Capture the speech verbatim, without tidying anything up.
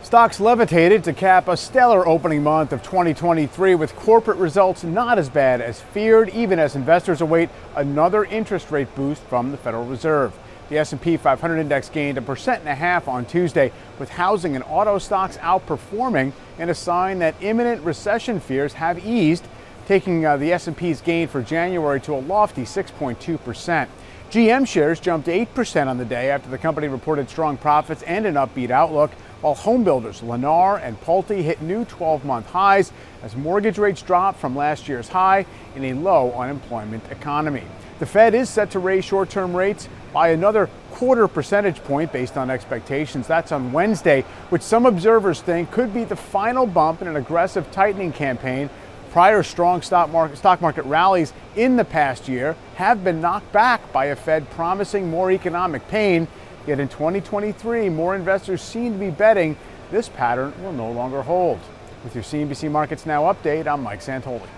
Stocks levitated to cap a stellar opening month of twenty twenty-three with corporate results not as bad as feared, even as investors await another interest rate boost from the Federal Reserve. The S and P five hundred index gained a percent and a half on Tuesday, with housing and auto stocks outperforming in a sign that imminent recession fears have eased, taking uh, the S and P's gain for January to a lofty six point two percent. G M shares jumped eight percent on the day after the company reported strong profits and an upbeat outlook, while home builders Lennar and Pulte hit new twelve-month highs as mortgage rates dropped from last year's high in a low unemployment economy. The Fed is set to raise short-term rates by another quarter percentage point based on expectations. That's on Wednesday, which some observers think could be the final bump in an aggressive tightening campaign. Prior strong stock market, stock market rallies in the past year have been knocked back by a Fed promising more economic pain. Yet in twenty twenty-three, more investors seem to be betting this pattern will no longer hold. With your C N B C Markets Now update, I'm Mike Santoli.